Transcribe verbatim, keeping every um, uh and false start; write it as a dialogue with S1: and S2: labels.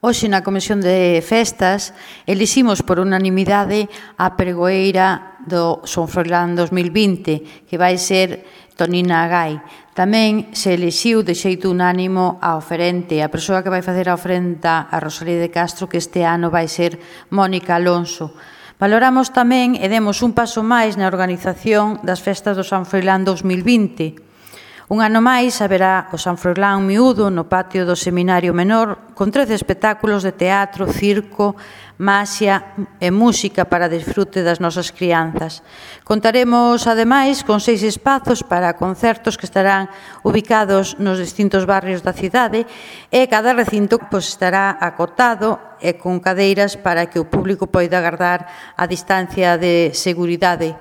S1: Hoxe na Comisión de Festas eliximos por unanimidade a pregoeira do Son Froilán dos mil vinte, que vai ser Tonina Agai. Tamén se elixiu de xeito unánimo a oferente, a persoa que vai facer a oferenda a Rosalía de Castro, que este ano vai ser Mónica Alonso. Valoramos tamén e demos un paso máis na organización das festas do San Froilán dos mil vinte. Un ano máis haberá o San Froilán miúdo no patio do Seminario Menor con trece espectáculos de teatro, circo, maxia e música para desfrute das nosas crianzas. Contaremos, ademais, con seis espazos para concertos que estarán ubicados nos distintos barrios da cidade e cada recinto pois, estará acotado e con cadeiras para que o público poida agardar a distancia de seguridade.